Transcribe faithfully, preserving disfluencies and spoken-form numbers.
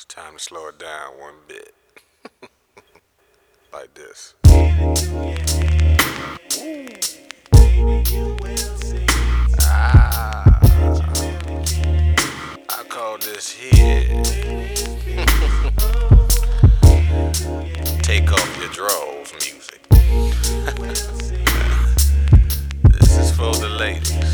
Time to slow it down one bit. Like this. Ah, I call this here. Take off your drawers music. This is for the ladies.